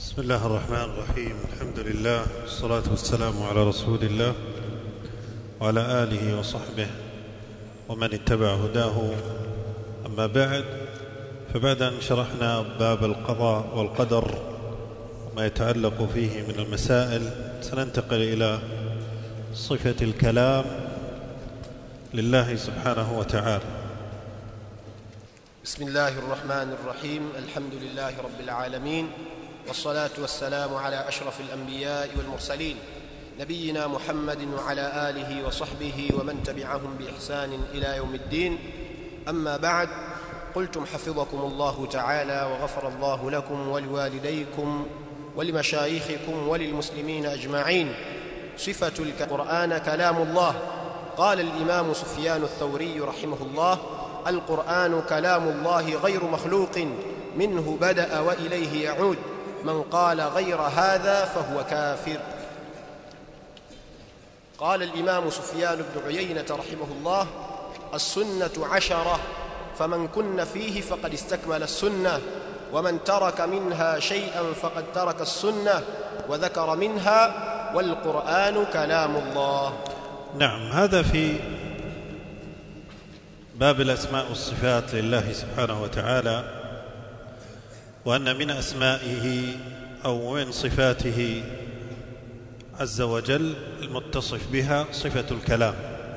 بسم الله الرحمن الرحيم. الحمد لله والصلاة والسلام على رسول الله وعلى آله وصحبه ومن اتبع هداه. أما بعد، فبعد أن شرحنا باب القضاء والقدر وما يتعلق فيه من المسائل، سننتقل إلى صفة الكلام لله سبحانه وتعالى. بسم الله الرحمن الرحيم. الحمد لله رب العالمين، والصلاة والسلام على أشرف الأنبياء والمرسلين، نبينا محمد وعلى آله وصحبه ومن تبعهم بإحسان إلى يوم الدين. أما بعد، قلتم حفظكم الله تعالى وغفر الله لكم ولوالديكم ولمشايخكم وللمسلمين أجمعين. صفة القرآن كلام الله. قال الإمام سفيان الثوري رحمه الله: القرآن كلام الله غير مخلوق، منه بدأ وإليه يعود، من قال غير هذا فهو كافر. قال الإمام سفيان بن عيينة رحمه الله: السنة 10، فمن كن فيه فقد استكمل السنة، ومن ترك منها شيئا فقد ترك السنة، وذكر منها: والقرآن كلام الله. نعم، هذا في باب الأسماء والصفات لله سبحانه وتعالى، وأن من أسمائه أو من صفاته عز وجل المتصف بها صفة الكلام،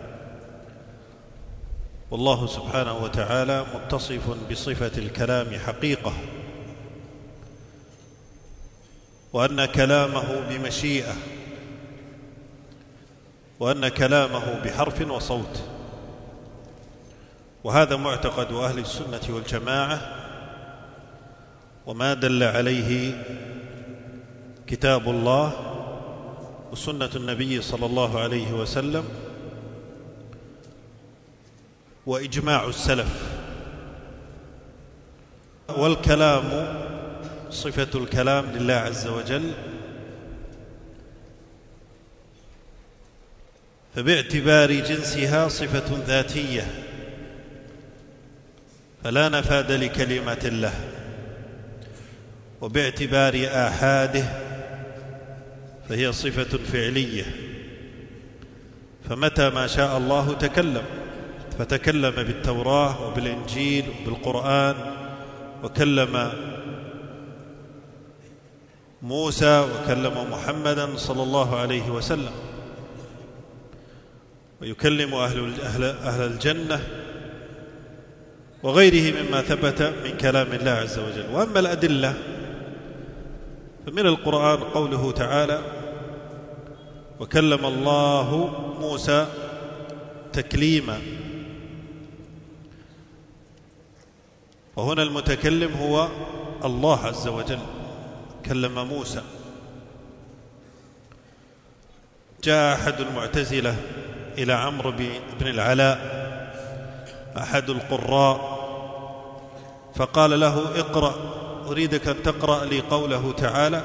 والله سبحانه وتعالى متصف بصفة الكلام حقيقة، وأن كلامه بمشيئة، وأن كلامه بحرف وصوت. وهذا معتقد أهل السنة والجماعة، وما دل عليه كتاب الله وسنة النبي صلى الله عليه وسلم وإجماع السلف. والكلام، صفة الكلام لله عز وجل، فباعتبار جنسها صفة ذاتية، فلا نفاد لكلمة الله، وباعتبار آحاده فهي صفة فعلية، فمتى ما شاء الله تكلم، فتكلم بالتوراة وبالإنجيل وبالقرآن، وكلم موسى وكلم محمدا صلى الله عليه وسلم، ويكلم أهل الجنة وغيره مما ثبت من كلام الله عز وجل. وأما الأدلة فمن القرآن قوله تعالى: وكلم الله موسى تكليما. وهنا المتكلم هو الله عز وجل، كلم موسى. جاء أحد المعتزلة إلى عمرو بن العلاء أحد القراء، فقال له: اقرأ، أريدك أن تقرأ لي قوله تعالى: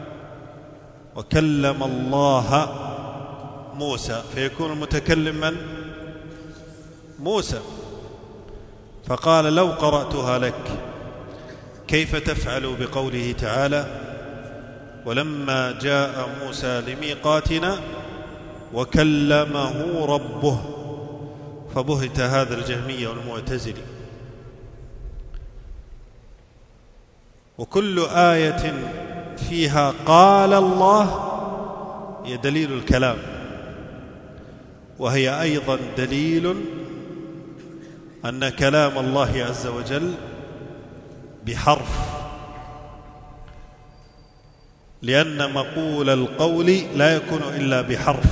وكلم الله موسى، فيكون المتكلم من؟ موسى. فقال: لو قرأتها لك كيف تفعل بقوله تعالى: ولما جاء موسى لميقاتنا وكلمه ربه؟ فبهت هذا الجهمي والمعتزلي. وكل آية فيها قال الله هي دليل الكلام، وهي أيضا دليل أن كلام الله عز وجل بحرف، لأن مقول القول لا يكون إلا بحرف.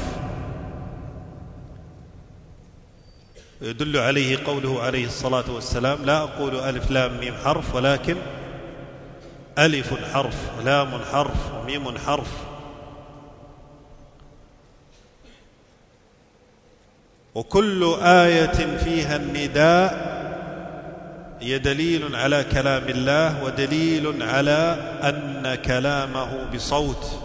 يدل عليه قوله عليه الصلاة والسلام: لا أقول ألف لام ميم حرف، ولكن ألف حرف ولام حرف وميم حرف. وكل آية فيها النداء هي دليل على كلام الله، ودليل على أن كلامه بصوت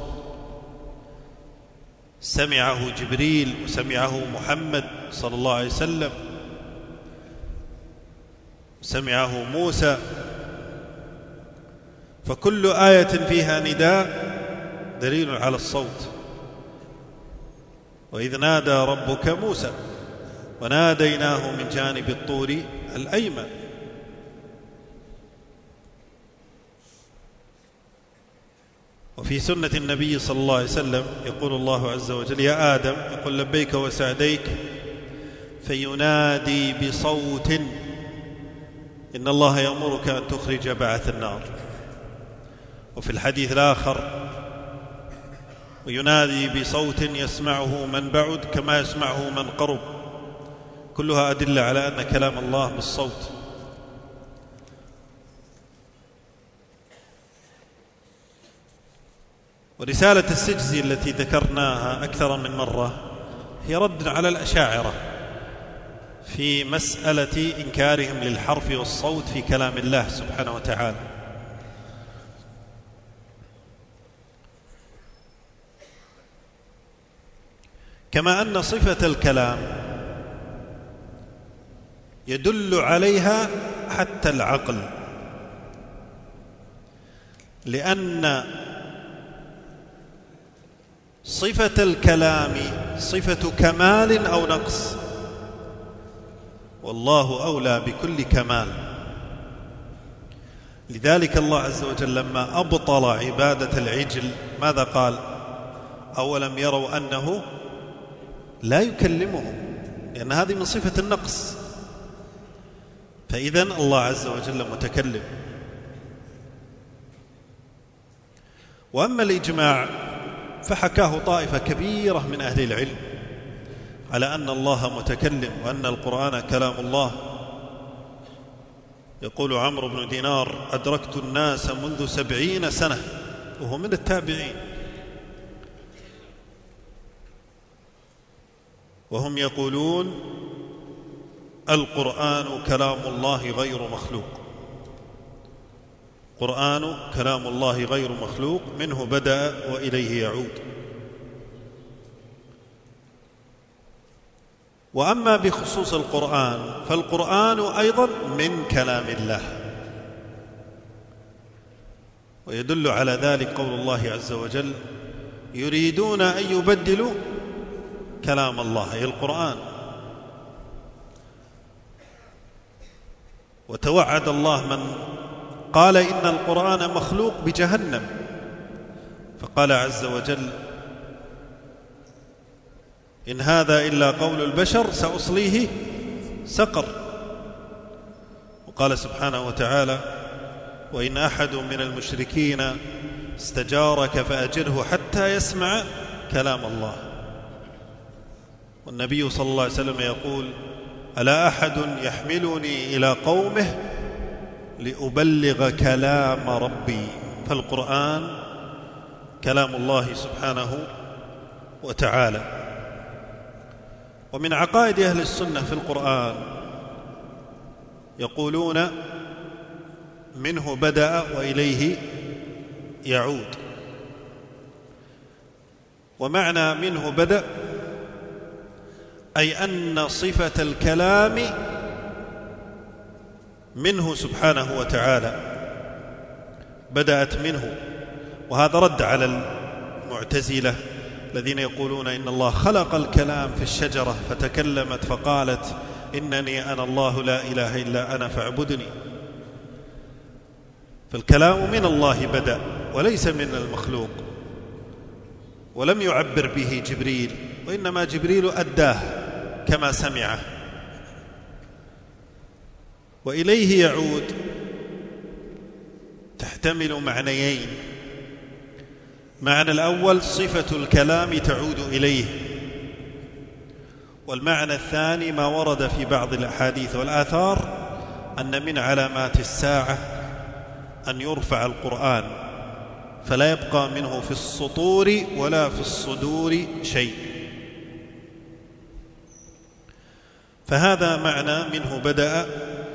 سمعه جبريل وسمعه محمد صلى الله عليه وسلم، سمعه موسى. فكل آية فيها نداء دليل على الصوت. وإذ نادى ربك موسى وناديناه من جانب الطور الأيمن. وفي سنة النبي صلى الله عليه وسلم يقول الله عز وجل: يا آدم، يقول لبيك وسعديك، فينادي بصوت: إن الله يأمرك أن تخرج بعث النار. وفي الحديث الآخر: وينادي بصوت يسمعه من بعد كما يسمعه من قرب. كلها أدلة على أن كلام الله بالصوت. ورسالة السجزي التي ذكرناها أكثر من مرة هي رد على الأشاعرة في مسألة إنكارهم للحرف والصوت في كلام الله سبحانه وتعالى. كما أن صفة الكلام يدل عليها حتى العقل، لأن صفة الكلام صفة كمال أو نقص، والله أولى بكل كمال. لذلك الله عز وجل لما أبطل عبادة العجل ماذا قال؟ أولم يروا أنه لا يكلمهم، لأن هذه من صفة النقص. فإذن الله عز وجل متكلم. وأما الإجماع فحكاه طائفة كبيرة من أهل العلم على أن الله متكلم وأن القرآن كلام الله. يقول عمرو بن دينار: أدركت الناس منذ 70 سنة، وهو من التابعين، وهم يقولون القرآن كلام الله غير مخلوق. القرآن كلام الله غير مخلوق، منه بدأ وإليه يعود. وأما بخصوص القرآن فالقرآن أيضا من كلام الله، ويدل على ذلك قول الله عز وجل: يريدون أن يبدلوا كلام الله، أي القرآن. وتوعد الله من قال إن القرآن مخلوق بجهنم، فقال عز وجل: إن هذا إلا قول البشر سأصليه سقر. وقال سبحانه وتعالى: وإن أحد من المشركين استجارك فأجره حتى يسمع كلام الله. والنبي صلى الله عليه وسلم يقول: ألا أحد يحملني إلى قومه لأبلغ كلام ربي. فالقرآن كلام الله سبحانه وتعالى. ومن عقائد أهل السنة في القرآن يقولون منه بدأ وإليه يعود. ومعنى منه بدأ أي أن صفة الكلام منه سبحانه وتعالى، بدأت منه. وهذا رد على المعتزلة الذين يقولون إن الله خلق الكلام في الشجرة فتكلمت فقالت إنني أنا الله لا إله إلا أنا فاعبدني. فالكلام من الله بدأ وليس من المخلوق، ولم يعبر به جبريل، وإنما جبريل أداه كما سمعه. وإليه يعود تحتمل معنيين: معنى الأول صفة الكلام تعود إليه، والمعنى الثاني ما ورد في بعض الأحاديث والآثار أن من علامات الساعة أن يرفع القرآن فلا يبقى منه في السطور ولا في الصدور شيء. فهذا معنى منه بدأ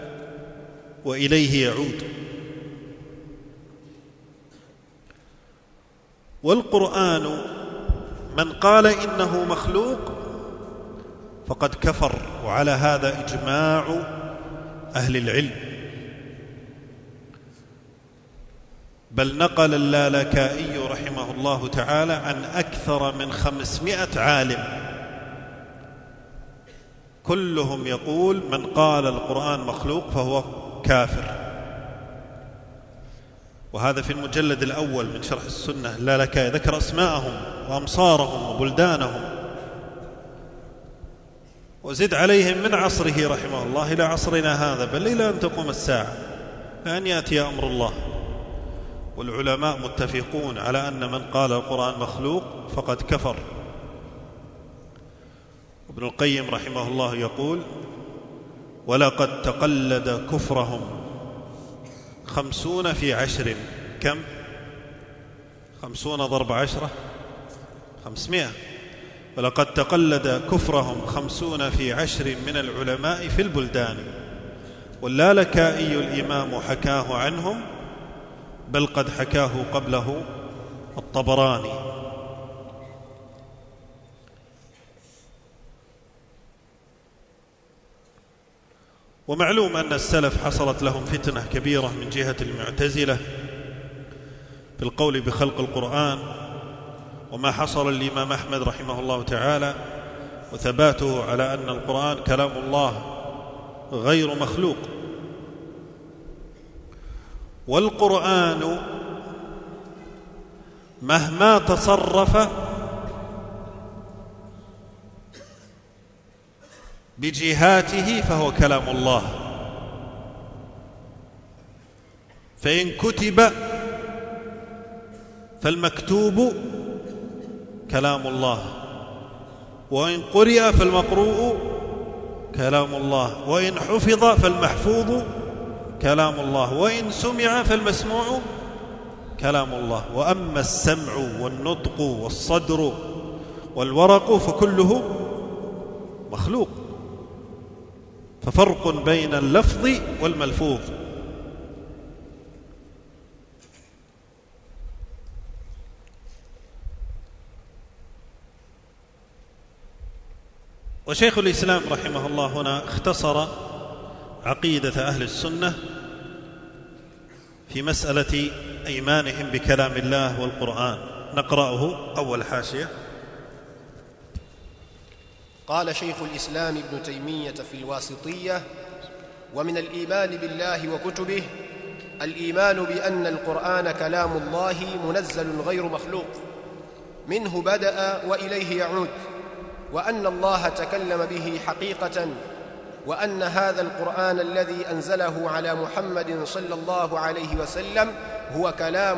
وإليه يعود. والقرآن من قال إنه مخلوق فقد كفر، وعلى هذا إجماع أهل العلم. بل نقل اللالكائي رحمه الله تعالى عن أكثر من 500 عالم كلهم يقول من قال القرآن مخلوق فهو كافر. وهذا في المجلد الأول من شرح السنة. اللالكائي ذكر أسماءهم وأمصارهم وبلدانهم، وزد عليهم من عصره رحمه الله إلى عصرنا هذا، بل إلى أن تقوم الساعة، لأن يأتي أمر الله. والعلماء متفقون على أن من قال القرآن مخلوق فقد كفر. ابن القيم رحمه الله يقول: ولقد تقلد كفرهم 50 في 10. كم؟ 50 ضرب 10 500. ولقد تقلد كفرهم 50 في 10 من العلماء في البلدان، واللالكائي الإمام حكاه عنهم، بل قد حكاه قبله الطبراني. ومعلوم أن السلف حصلت لهم فتنة كبيرة من جهة المعتزلة في القول بخلق القرآن، وما حصل للإمام أحمد رحمه الله تعالى وثباته على أن القرآن كلام الله غير مخلوق. والقرآن مهما تصرف بجهاته فهو كلام الله، فإن كتب فالمكتوب كلام الله، وإن قرئ فالمقروء كلام الله، وإن حفظ فالمحفوظ كلام الله، وإن سمع فالمسموع كلام الله. وأما السمع والنطق والصدر والورق فكله مخلوق، ففرق بين اللفظ والملفوظ. وشيخ الإسلام رحمه الله هنا اختصر عقيدة أهل السنة في مسألة إيمانهم بكلام الله والقرآن. نقرأه أول حاشية. قال شيخ الإسلام ابن تيمية في الواسطية: ومن الإيمان بالله وكتبه الإيمان بأن القرآن كلام الله منزل غير مخلوق، منه بدأ وإليه يعود، وأن الله تكلم به حقيقة، وأن هذا القرآن الذي أنزله على محمد صلى الله عليه وسلم هو كلام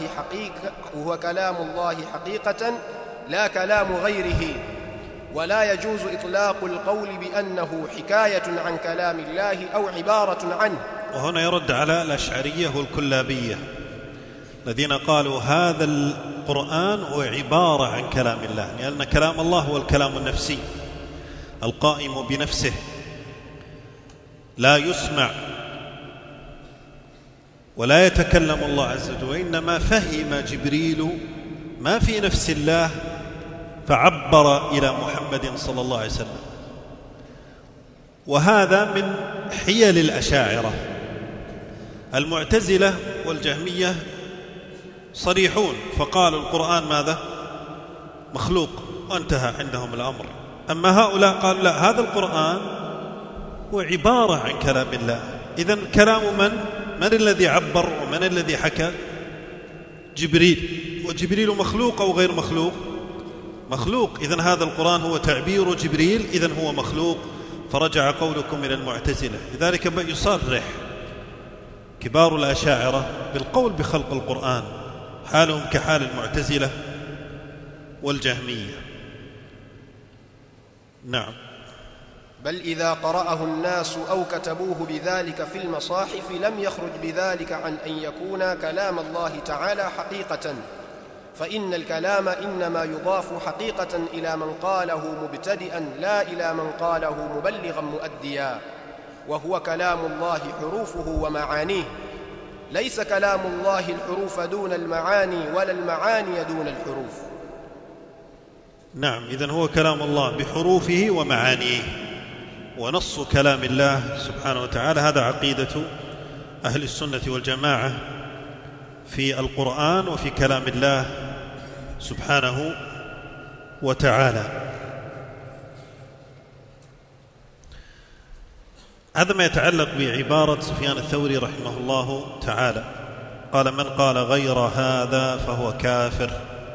الله حقيقة لا كلام غيره، ولا يجوز إطلاق القول بأنه حكاية عن كلام الله أو عبارة عنه. وهنا يرد على الأشعرية والكلابية الذين قالوا هذا القرآن هو عبارة عن كلام الله، لأن كلام الله هو الكلام النفسي القائم بنفسه لا يسمع ولا يتكلم الله عز وجل، وإنما فهم جبريل ما في نفس الله فعبر إلى محمد صلى الله عليه وسلم. وهذا من حيل الأشاعرة. المعتزلة والجهمية صريحون فقالوا القرآن ماذا؟ مخلوق، وانتهى عندهم الأمر. أما هؤلاء قالوا لا، هذا القرآن هو عبارة عن كلام الله. إذن كلام من الذي عبر ومن الذي حكى؟ جبريل. وجبريل مخلوق أو غير مخلوق؟ مخلوق. إذن هذا القرآن هو تعبير جبريل، إذن هو مخلوق. فرجع قولكم من المعتزلة. لذلك يصرح كبار الأشاعرة بالقول بخلق القرآن، حالهم كحال المعتزلة والجهمية. نعم. بل إذا قرأه الناس أو كتبوه بذلك في المصاحف لم يخرج بذلك عن أن يكون كلام الله تعالى حقيقة، فإن الكلام إنما يضاف حقيقة إلى من قاله مبتدئا لا إلى من قاله مبلغا مؤديا، وهو كلام الله حروفه ومعانيه، ليس كلام الله الحروف دون المعاني ولا المعاني دون الحروف. نعم، إذن هو كلام الله بحروفه ومعانيه، ونص كلام الله سبحانه وتعالى. هذا عقيدة أهل السنة والجماعة في القرآن وفي كلام الله سبحانه وتعالى. هذا ما يتعلق بعبارة سفيان الثوري رحمه الله تعالى، قال: من قال غير هذا فهو كافر.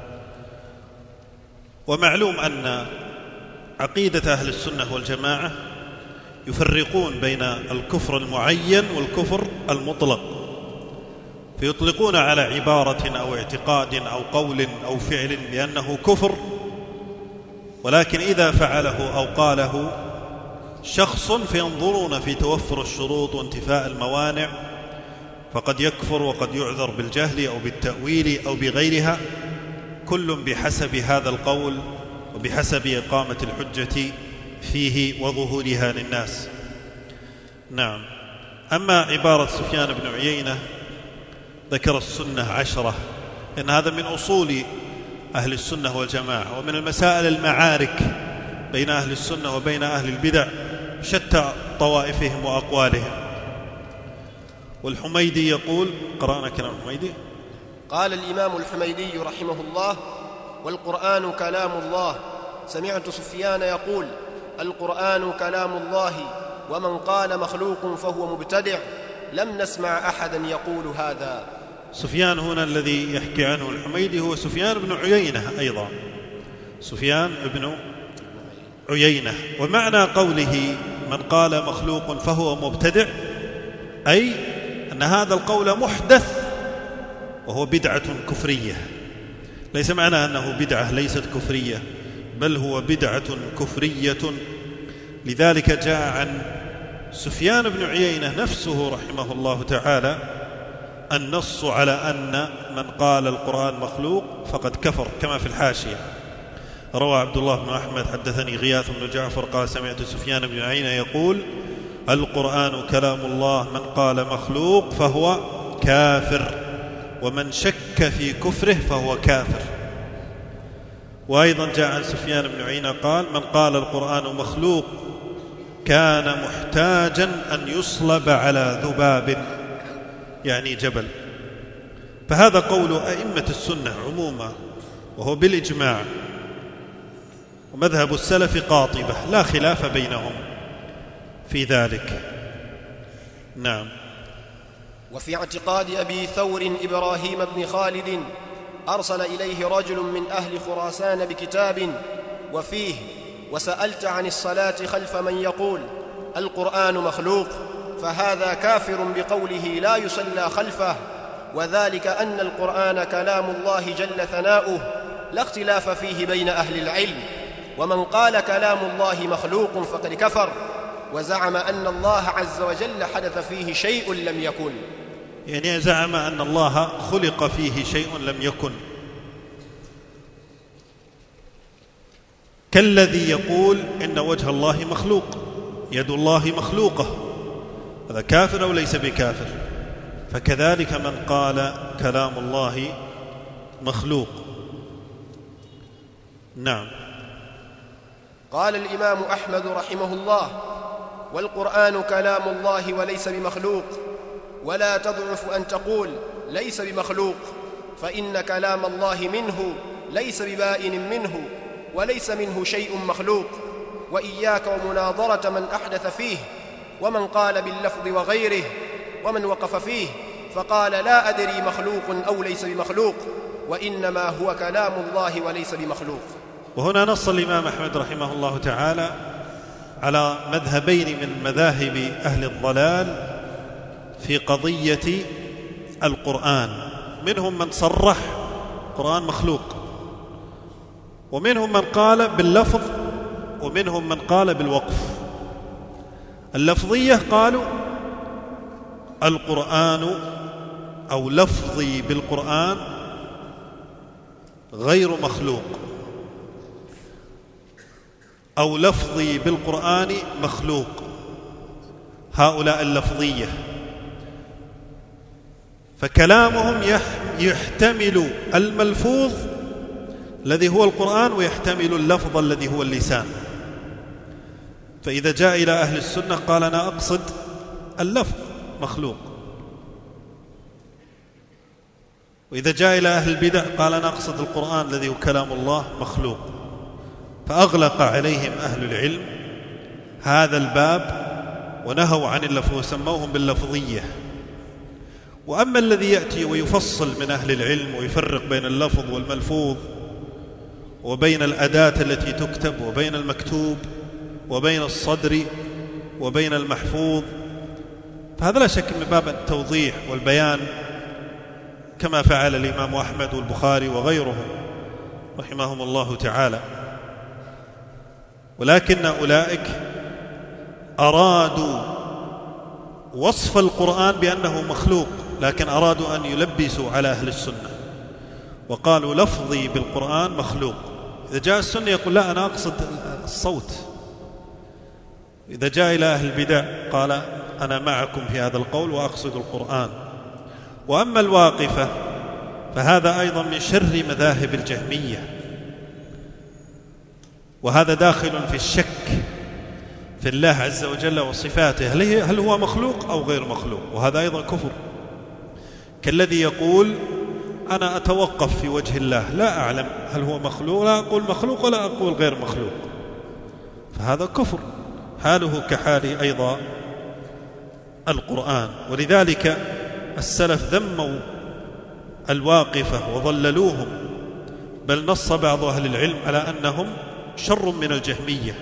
ومعلوم أن عقيدة أهل السنة والجماعة يفرقون بين الكفر المعين والكفر المطلق، فيطلقون على عبارة أو اعتقاد أو قول أو فعل بأنه كفر، ولكن إذا فعله أو قاله شخص فينظرون في توفر الشروط وانتفاء الموانع فقد يكفر وقد يعذر بالجهل أو بالتأويل أو بغيرها، كل بحسب هذا القول وبحسب إقامة الحجة فيه وظهورها للناس. نعم. أما عبارة سفيان بن عيينة ذكر السنة 10، لأن هذا من أصول أهل السنة والجماعة، ومن المسائل المعارك بين أهل السنة وبين أهل البدع شتى طوائفهم وأقوالهم. والحميدي يقول، قرأنا كلام الحميدي، قال الإمام الحميدي رحمه الله: والقرآن كلام الله. سمعت سفيان يقول: القرآن كلام الله، ومن قال مخلوق فهو مبتدع. لم نسمع أحدا يقول هذا. سفيان هنا الذي يحكي عنه الحميدي هو سفيان بن عيينة أيضا، سفيان بن عيينة. ومعنى قوله من قال مخلوق فهو مبتدع أي أن هذا القول محدث وهو بدعة كفرية، ليس معنى أنه بدعة ليست كفرية، بل هو بدعة كفرية. لذلك جاء عن سفيان بن عيينة نفسه رحمه الله تعالى النص على أن من قال القرآن مخلوق فقد كفر، كما في الحاشية: روى عبد الله بن أحمد حدثني غياث بن جعفر قال: سمعت سفيان بن عيينة يقول: القرآن كلام الله، من قال مخلوق فهو كافر، ومن شك في كفره فهو كافر. وأيضا جاء عن سفيان بن عيينة قال: من قال القرآن مخلوق كان محتاجا أن يصلب على ذباب، يعني جبل. فهذا قول أئمة السنة عموما، وهو بالإجماع، ومذهب السلف قاطبة لا خلاف بينهم في ذلك. نعم. وفي اعتقاد أبي ثور إبراهيم بن خالد أرسل إليه رجل من أهل خراسان بكتاب وفيه: وسألت عن الصلاة خلف من يقول القرآن مخلوق، فهذا كافر بقوله لا يصلى خلفه، وذلك أن القرآن كلام الله جل ثناؤه، لا اختلاف فيه بين أهل العلم. ومن قال كلام الله مخلوق فقد كفر، وزعم أن الله عز وجل حدث فيه شيء لم يكن، يعني زعم أن الله خلق فيه شيء لم يكن، كالذي يقول إن وجه الله مخلوق، يد الله مخلوقة، هذا كافر أو ليس بكافر؟ فكذلك من قال كلام الله مخلوق. نعم. قال الإمام أحمد رحمه الله: والقرآن كلام الله وليس بمخلوق، ولا تضعف أن تقول ليس بمخلوق، فإن كلام الله منه ليس ببائن منه، وليس منه شيء مخلوق. وإياك ومناظرة من أحدث فيه، ومن قال باللفظ وغيره، ومن وقف فيه فقال لا أدري مخلوق أو ليس بمخلوق، وإنما هو كلام الله وليس بمخلوق. وهنا نص الإمام أحمد رحمه الله تعالى على مذهبين من مذاهب أهل الضلال في قضية القرآن، منهم من صرح القرآن مخلوق، ومنهم من قال باللفظ، ومنهم من قال بالوقف. اللفظية قالوا القرآن أو لفظي بالقرآن غير مخلوق، أو لفظي بالقرآن مخلوق، هؤلاء اللفظية. فكلامهم يحتمل الملفوظ الذي هو القرآن، ويحتمل اللفظ الذي هو اللسان. فإذا جاء إلى أهل السنة قال أنا أقصد اللفظ مخلوق، وإذا جاء إلى أهل البدع قال أنا أقصد القرآن الذي هو كلام الله مخلوق، فأغلق عليهم أهل العلم هذا الباب ونهوا عن اللفظ وسموهم باللفظية. وأما الذي يأتي ويفصل من أهل العلم ويفرق بين اللفظ والملفوظ وبين الأداة التي تكتب وبين المكتوب وبين الصدر وبين المحفوظ، فهذا لا شك من باب التوضيح والبيان كما فعل الإمام أحمد والبخاري وغيرهم رحمهم الله تعالى. ولكن أولئك أرادوا وصف القرآن بأنه مخلوق، لكن أرادوا أن يلبسوا على أهل السنة وقالوا لفظي بالقرآن مخلوق. إذا جاء السنة يقول لا أنا أقصد الصوت. إذا جاء إلى أهل البدع قال أنا معكم في هذا القول وأقصد القرآن. وأما الواقفة فهذا أيضا من شر مذاهب الجهمية، وهذا داخل في الشك في الله عز وجل وصفاته، هل هو مخلوق أو غير مخلوق، وهذا أيضا كفر. كالذي يقول أنا أتوقف في وجه الله لا أعلم هل هو مخلوق، لا أقول مخلوق ولا أقول غير مخلوق، فهذا كفر، حاله كحال أيضا القرآن. ولذلك السلف ذموا الواقفة وضللوهم، بل نص بعض أهل العلم على أنهم شر من الجهمية.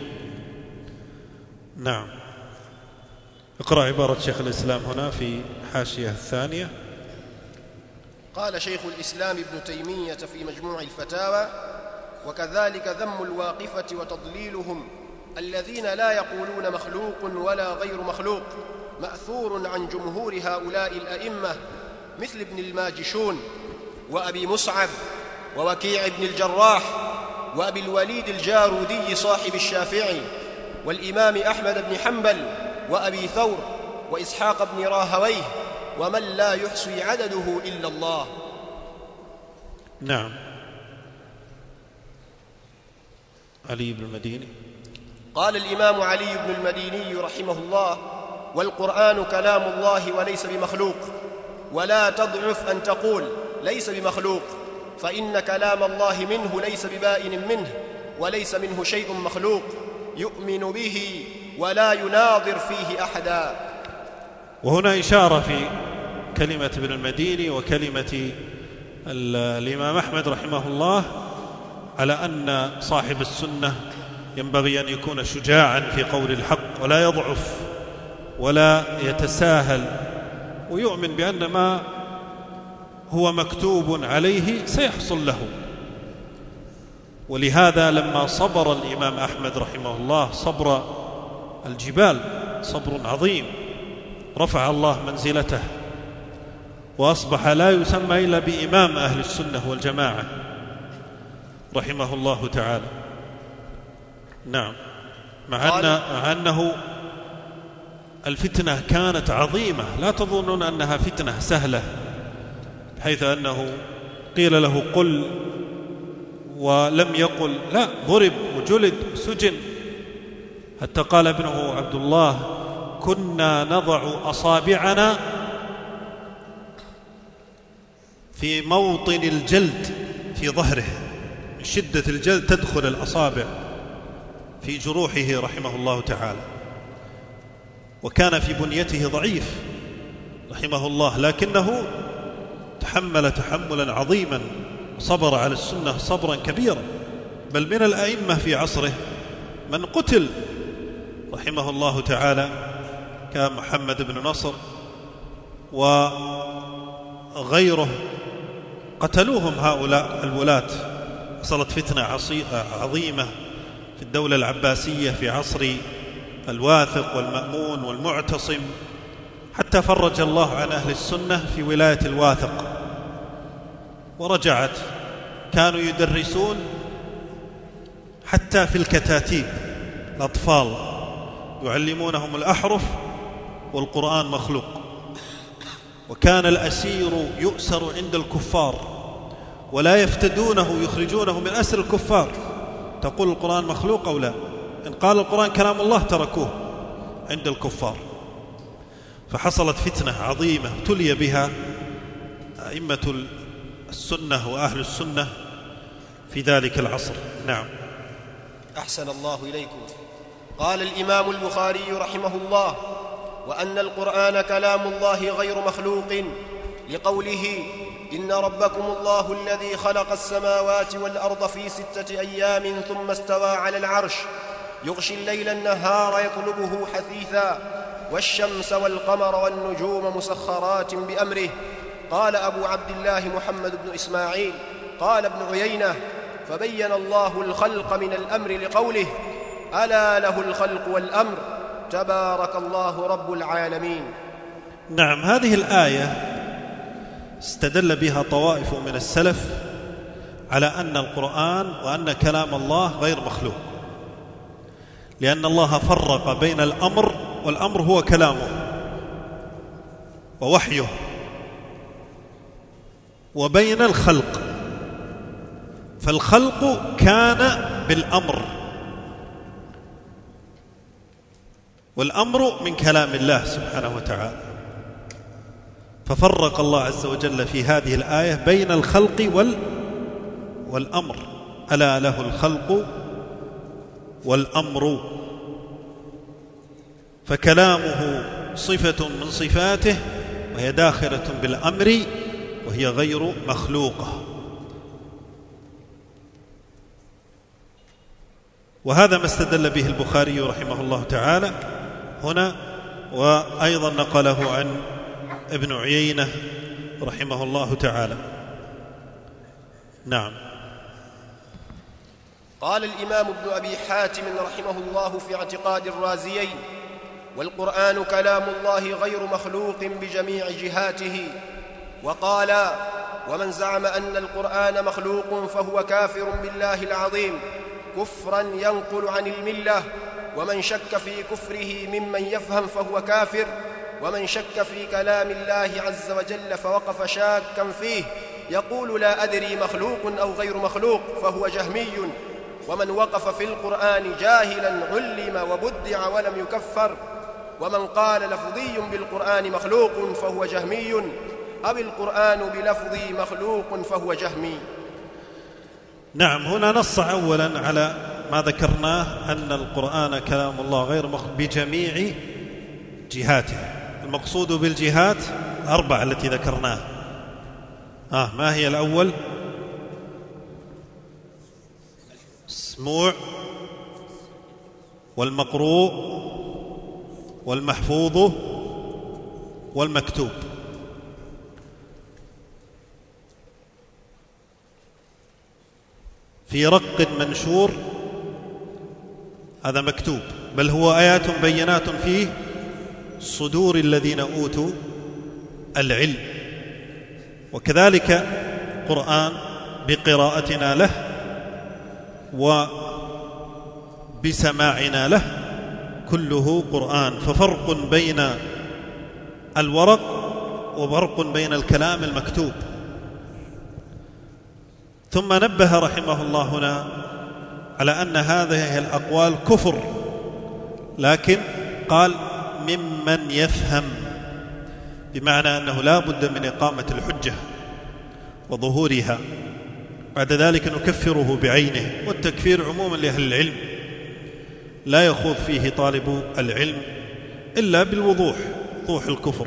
نعم. اقرأ عبارة شيخ الإسلام هنا في حاشية الثانية. قال شيخ الإسلام ابن تيمية في مجموع الفتاوى: وكذلك ذم الواقفة وتضليلهم الذين لا يقولون مخلوق ولا غير مخلوق مأثور عن جمهور هؤلاء الأئمة مثل ابن الماجشون وأبي مصعب ووكيع بن الجراح وأبي الوليد الجارودي صاحب الشافعي والإمام أحمد بن حنبل وأبي ثور وإسحاق بن راهويه ومن لا يحصي عدده إلا الله. نعم. علي بن المديني. قال الإمام علي بن المديني رحمه الله: والقرآن كلام الله وليس بمخلوق، ولا تضعف أن تقول ليس بمخلوق، فإن كلام الله منه ليس ببائن منه، وليس منه شيء مخلوق يؤمن به ولا يناظر فيه أحدا. وهنا إشارة في كلمة ابن المديني وكلمة الإمام أحمد رحمه الله على أن صاحب السنة ينبغي أن يكون شجاعا في قول الحق ولا يضعف ولا يتساهل، ويؤمن بأن ما هو مكتوب عليه سيحصل له. ولهذا لما صبر الإمام أحمد رحمه الله صبر الجبال، صبر عظيم، رفع الله منزلته وأصبح لا يسمى إلا بإمام أهل السنة والجماعة رحمه الله تعالى. نعم. مع أنه الفتنة كانت عظيمة، لا تظنون أنها فتنة سهلة، حيث أنه قيل له قل ولم يقل، لا، ضرب وجلد سجن، حتى قال ابنه عبد الله: كنا نضع أصابعنا في موطن الجلد في ظهره، من شدة الجلد تدخل الأصابع في جروحه رحمه الله تعالى. وكان في بنيته ضعيف رحمه الله، لكنه تحمل تحملا عظيما، صبر على السنة صبرا كبيرا. بل من الأئمة في عصره من قتل رحمه الله تعالى كمحمد بن نصر وغيره، قتلوهم هؤلاء الولاة. حصلت فتنة عظيمة في الدولة العباسية في عصر الواثق والمأمون والمعتصم، حتى فرج الله عن أهل السنة في ولاية الواثق ورجعت. كانوا يدرسون حتى في الكتاتيب الأطفال، يعلمونهم الأحرف والقرآن مخلوق. وكان الأسير يؤسر عند الكفار ولا يفتدونه، يخرجونه من أسر الكفار. تقول القرآن مخلوق أو لا؟ إن قال القرآن كلام الله تركوه عند الكفار. فحصلت فتنة عظيمة ابتلي بها أئمة السنة وأهل السنة في ذلك العصر. نعم. أحسن الله إليكم. قال الإمام البخاري رحمه الله: وأن القرآن كلام الله غير مخلوق، لقوله: إن ربكم الله الذي خلق السماوات والأرض في 6 أيام ثم استوى على العرش يغشي الليل النهار يطلبه حثيثا والشمس والقمر والنجوم مسخرات بأمره. قال أبو عبد الله محمد بن إسماعيل قال ابن عيينة: فبين الله الخلق من الأمر لقوله: ألا له الخلق والأمر تبارك الله رب العالمين. نعم، هذه الآية استدل بها طوائف من السلف على أن القرآن وأن كلام الله غير مخلوق، لأن الله فرق بين الأمر، والأمر هو كلامه ووحيه، وبين الخلق، فالخلق كان بالأمر، والأمر من كلام الله سبحانه وتعالى. ففرق الله عز وجل في هذه الآية بين الخلق والأمر. ألا له الخلق والأمر، فكلامه صفة من صفاته وهي داخلة بالأمر وهي غير مخلوقة. وهذا ما استدل به البخاري رحمه الله تعالى هنا، وأيضا نقله عن ابن عيينة رحمه الله تعالى. نعم. قال الإمام ابن أبي حاتم رحمه الله في اعتقاد الرازيين: والقرآن كلام الله غير مخلوق بجميع جهاته. وقال: ومن زعم أن القرآن مخلوق فهو كافر بالله العظيم كفرا ينقل عن الملة، ومن شك في كفره ممن يفهم فهو كافر، ومن شك في كلام الله عز وجل فوقف شاكا فيه يقول لا أدري مخلوق أو غير مخلوق فهو جهمي، ومن وقف في القرآن جاهلا علم وبدع ولم يكفر، ومن قال لفظي بالقرآن مخلوق فهو جهمي، أو القرآن بلفظي مخلوق فهو جهمي. نعم، هنا نص أولا على ما ذكرناه أن القرآن كلام الله غير مخلوق بجميع جهاته. المقصود بالجهات 4 التي ذكرناها. ما هي الأول؟ المسموع والمقروء والمحفوظ والمكتوب. في رق منشور هذا مكتوب، بل هو آيات بينات في صدور الذين أوتوا العلم. وكذلك قرآن بقراءتنا له وبسماعنا له كله قرآن. ففرق بين الورق وفرق بين الكلام المكتوب. ثم نبه رحمه الله هنا على أن هذه الأقوال كفر، لكن قال ممن يفهم، بمعنى أنه لا بد من إقامة الحجة وظهورها، بعد ذلك نكفره بعينه. والتكفير عموما لأهل العلم لا يخوض فيه طالب العلم إلا بالوضوح، وضوح الكفر.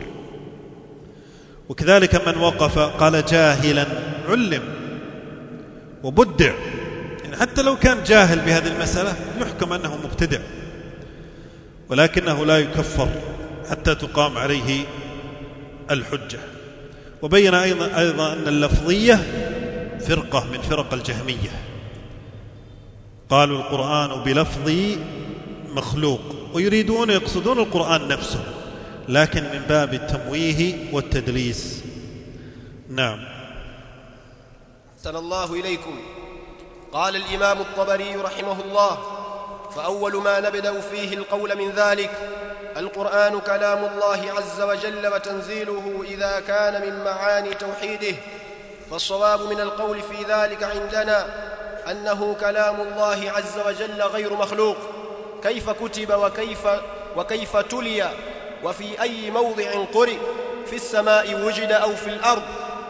وكذلك من وقف قال جاهلا علم وبدع، يعني حتى لو كان جاهل بهذه المسألة يحكم أنه مبتدع، ولكنه لا يكفر حتى تقام عليه الحجة. وبين أيضا أن اللفظية فرقة من فرق الجهمية، قالوا القرآن بلفظي مخلوق، ويريدون يقصدون القرآن نفسه، لكن من باب التمويه والتدليس. نعم. أحسن الله إليكم. قال الإمام الطبري رحمه الله: فأول ما نبدأ فيه القول من ذلك القرآن كلام الله عز وجل وتنزيله إذا كان من معاني توحيده. فالصواب من القول في ذلك عندنا أنه كلام الله عز وجل غير مخلوق، كيف كتب وكيف تلي وفي أي موضع قرئ، في السماء وجد أو في الأرض،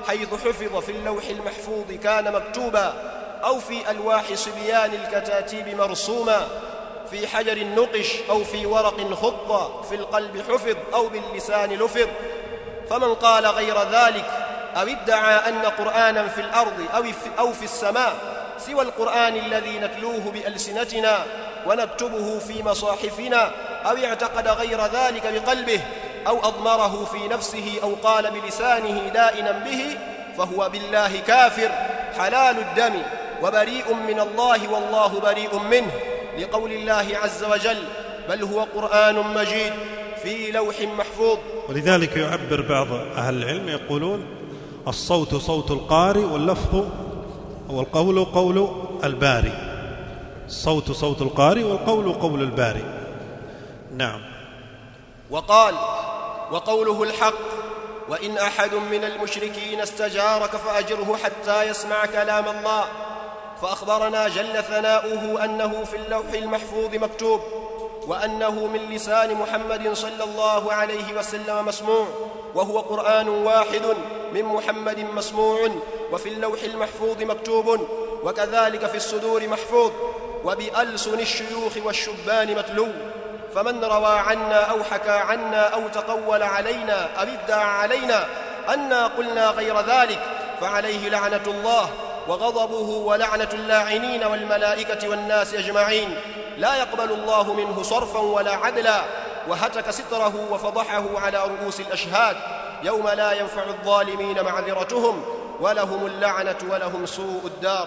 حيث حفظ في اللوح المحفوظ كان مكتوبا، أو في ألواح صبيان الكتاتيب مرسوما، في حجر نقش أو في ورق خط، في القلب حفظ أو باللسان لفظ. فمن قال غير ذلك أو ادعى أن قرآنا في الأرض أو في السماء سوى القرآن الذي نتلوه بألسنتنا ونكتبه في مصاحفنا، أو اعتقد غير ذلك بقلبه، أو أضمره في نفسه، أو قال بلسانه دائنا به، فهو بالله كافر حلال الدم وبريء من الله والله بريء منه، لقول الله عز وجل: بل هو قرآن مجيد في لوح محفوظ. ولذلك يعبر بعض أهل العلم يقولون: الصوت صوت القارئ واللفظ والقول قول الباري. الصوت صوت القارئ والقول قول الباري. نعم. وقال: وقوله الحق: وإن أحد من المشركين استجارك فأجره حتى يسمع كلام الله. فأخبرنا جل ثناؤه أنه في اللوح المحفوظ مكتوب، وأنه من لسان محمد صلى الله عليه وسلم مسموع، وهو قرآن واحد من محمد مسموع، وفي اللوح المحفوظ مكتوب، وكذلك في الصدور محفوظ، وبألسن الشيوخ والشبان متلو. فمن روى عنا أو حكى عنا أو تقول علينا أو ادعى علينا أنا قلنا غير ذلك فعليه لعنة الله وغضبه ولعنة اللاعنين والملائكة والناس أجمعين، لا يقبل الله منه صرفا ولا عدلا، وهتك ستره وفضحه على رؤوس الأشهاد يوم لا ينفع الظالمين معذرتهم، ولهم اللعنة ولهم سوء الدار.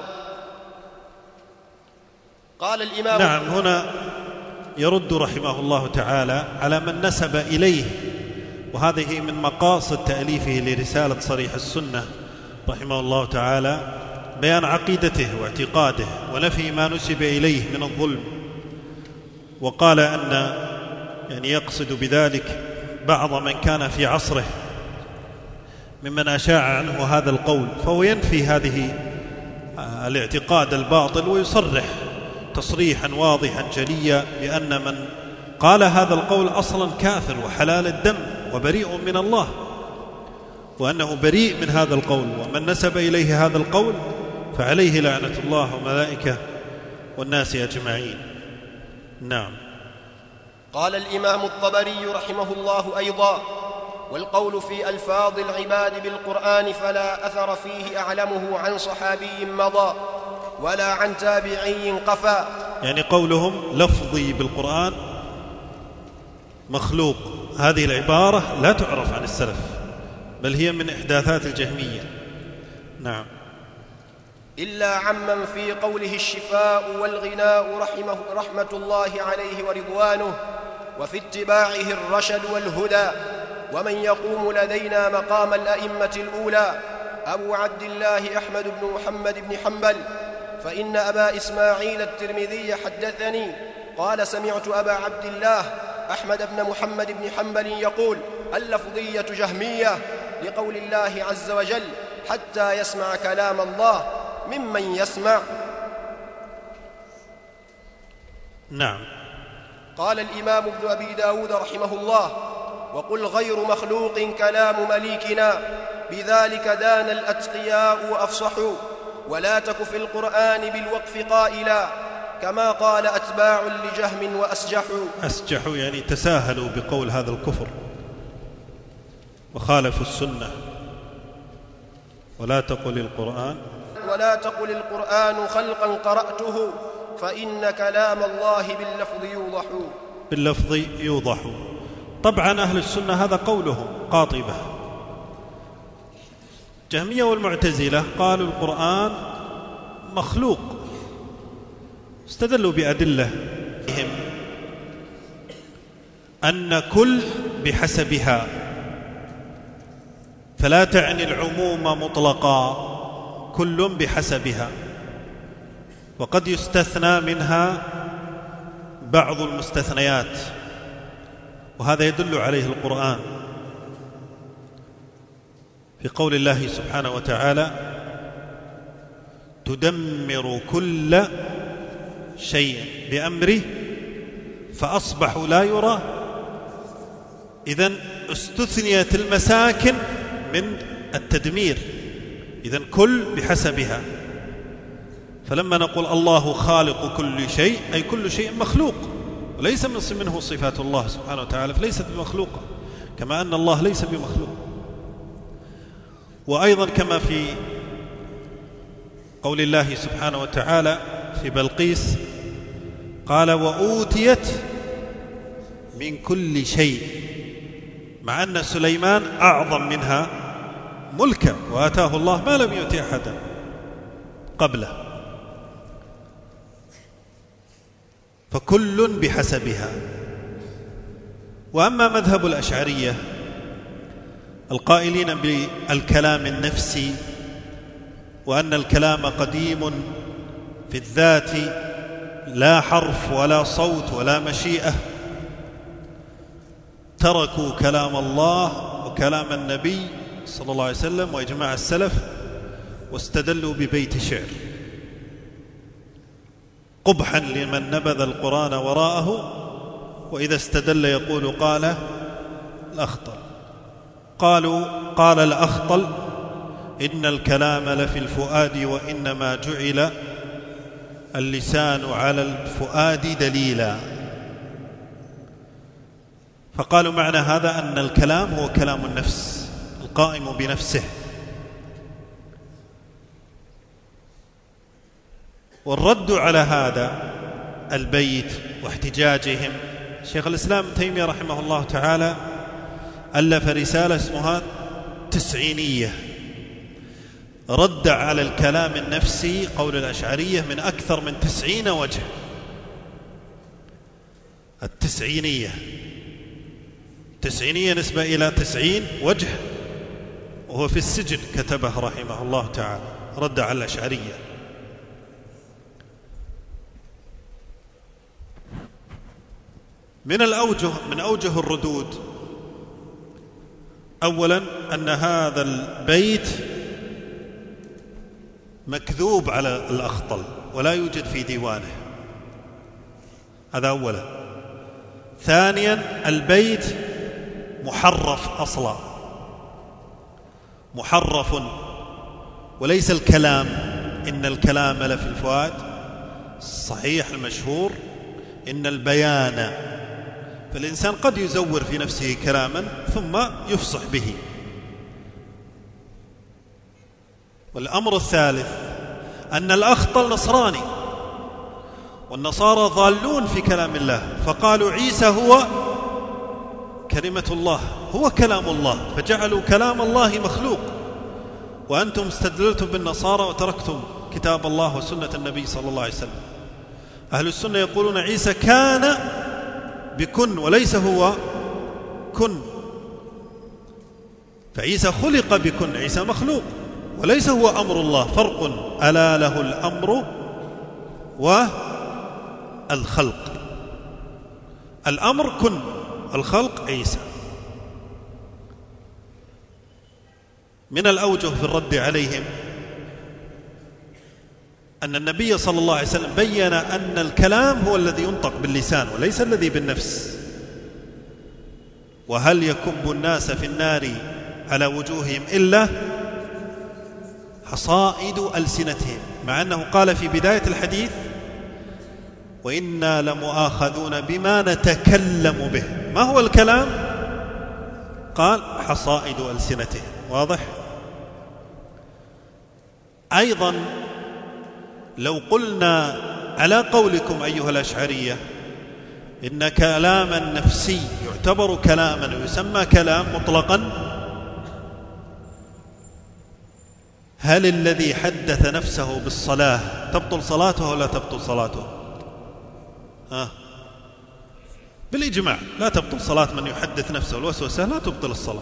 قال الإمام. نعم. هنا يرد رحمه الله تعالى على من نسب إليه، وهذه من مقاصد تأليفه لرسالة صريح السنة رحمه الله تعالى، بيان عقيدته واعتقاده ونفي ما نسب إليه من الظلم. وقال أن يقصد بذلك بعض من كان في عصره ممن أشاع عنه هذا القول، فهو ينفي هذه الاعتقاد الباطل ويصرح تصريحا واضحا جليا بأن من قال هذا القول أصلا كافر وحلال الدم وبريء من الله، وأنه بريء من هذا القول، ومن نسب إليه هذا القول فعليه لعنة الله وملائكته والناس أجمعين. نعم. قال الإمام الطبري رحمه الله أيضا: والقول في ألفاظ العباد بالقرآن فلا أثر فيه أعلمه عن صحابي مضى ولا عن تابعي قفى. يعني قولهم لفظي بالقرآن مخلوق، هذه العبارة لا تعرف عن السلف، بل هي من إحداثات الجهمية. نعم. إلا عمن في قوله الشفاء والغناء رحمة الله عليه ورضوانه، وفي اتباعه الرشد والهدى، ومن يقوم لدينا مقام الأئمة الأولى أبو عبد الله أحمد بن محمد بن حنبل، فإن أبا إسماعيل الترمذي حدثني قال: سمعت أبا عبد الله أحمد بن محمد بن حنبل يقول: اللفظية جهمية، لقول الله عز وجل: حتى يسمع كلام الله ممن يسمع. نعم. قال الإمام ابن أبي داود رحمه الله: وقل غير مخلوق كلام مليكنا، بذلك دان الأتقياء وأفصحوا، ولا تك في القرآن بالوقف قائلا، كما قال أتباع لجهم وأسجحوا يعني تساهلوا بقول هذا الكفر وخالفوا السنة. ولا تقل القرآن خلقا قرأته، فإن كلام الله باللفظ يوضح. طبعا أهل السنة هذا قولهم قاطبة. جهمية والمعتزلة قالوا القرآن مخلوق، استدلوا بأدلة أن كل بحسبها، فلا تعني العموم مطلقا، كل بحسبها، وقد يستثنى منها بعض المستثنيات، وهذا يدل عليه القرآن في قول الله سبحانه وتعالى: تدمر كل شيء بأمره فأصبحوا لا يرى. إذن استثنيت المساكن من التدمير، إذن كل بحسبها. فلما نقول الله خالق كل شيء أي كل شيء مخلوق، وليس منه صفات الله سبحانه وتعالى فليست بمخلوقة، كما أن الله ليس بمخلوق. وأيضا كما في قول الله سبحانه وتعالى في بلقيس قال وأوتيت من كل شيء، مع أن سليمان أعظم منها ملكا وآتاه الله ما لم يؤت أحدا قبله. فكل بحسبها. وأما مذهب الأشعرية القائلين بالكلام النفسي وأن الكلام قديم في الذات لا حرف ولا صوت ولا مشيئة، تركوا كلام الله وكلام النبي صلى الله عليه وسلم وإجماع السلف واستدلوا ببيت شعر قبحا لمن نبذ القرآن وراءه، وإذا استدل يقول قال الأخطل. قال الأخطل إن الكلام لفي الفؤاد وإنما جعل اللسان على الفؤاد دليلا. فقالوا معنى هذا أن الكلام هو كلام النفس القائم بنفسه. والرد على هذا البيت واحتجاجهم، شيخ الإسلام ابن تيمية رحمه الله تعالى ألف رسالة اسمها تسعينية، رد على الكلام النفسي قول الأشعرية من أكثر من 90 وجه. التسعينية نسبة إلى 90 وجه، وهو في السجن كتبه رحمه الله تعالى، رد على الأشعرية. من أوجه الردود، أولا أن هذا البيت مكذوب على الأخطل ولا يوجد في ديوانه، هذا أولا. ثانيا البيت محرف أصلا، محرف، وليس الكلام إن الكلام لفي الفؤاد. صحيح المشهور إن البيان، فالإنسان قد يزور في نفسه كلاما ثم يفصح به. والأمر الثالث أن الأخطل نصراني، والنصارى ضالون في كلام الله، فقالوا عيسى هو كلمة الله، هو كلام الله، فجعلوا كلام الله مخلوق. وأنتم استدللتم بالنصارى وتركتم كتاب الله وسنة النبي صلى الله عليه وسلم. أهل السنة يقولون عيسى كان بكن وليس هو كن، فعيسى خلق بكن، عيسى مخلوق وليس هو أمر الله، فرق. ألا له الأمر والخلق، الأمر كن، الخلق عيسى. من الأوجه في الرد عليهم أن النبي صلى الله عليه وسلم بيّن أن الكلام هو الذي ينطق باللسان وليس الذي بالنفس. وهل يكب الناس في النار على وجوههم إلا حصائد ألسنتهم، مع أنه قال في بداية الحديث وإنا لمؤاخذون بما نتكلم به. ما هو الكلام؟ قال حصائد ألسنتهم. واضح؟ أيضا لو قلنا على قولكم أيها الأشعرية إن كلاما نفسي يعتبر كلاما ويسمى كلام مطلقا، هل الذي حدث نفسه بالصلاة تبطل صلاته ولا تبطل صلاته؟ بالإجماع لا تبطل صلاة من يحدث نفسه، الوسوسة لا تبطل الصلاة.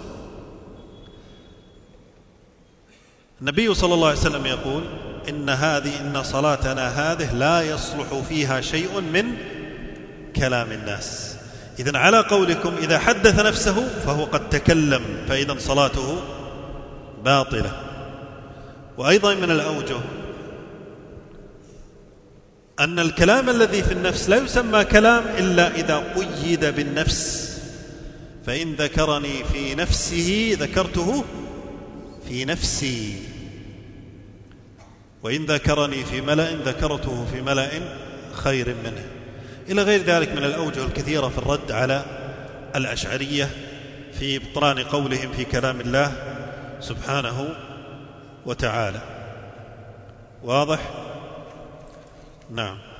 النبي صلى الله عليه وسلم يقول إن صلاتنا هذه لا يصلح فيها شيء من كلام الناس. إذن على قولكم إذا حدث نفسه فهو قد تكلم، فإذا صلاته باطلة. وأيضا من الأوجه أن الكلام الذي في النفس لا يسمى كلام إلا إذا قيد بالنفس، فإن ذكرني في نفسه ذكرته في نفسي. وإن ذكرني في ملأ ذكرته في ملأ خير منه، إلى غير ذلك من الأوجه الكثيرة في الرد على الأشعرية في بطلان قولهم في كلام الله سبحانه وتعالى. واضح؟ نعم.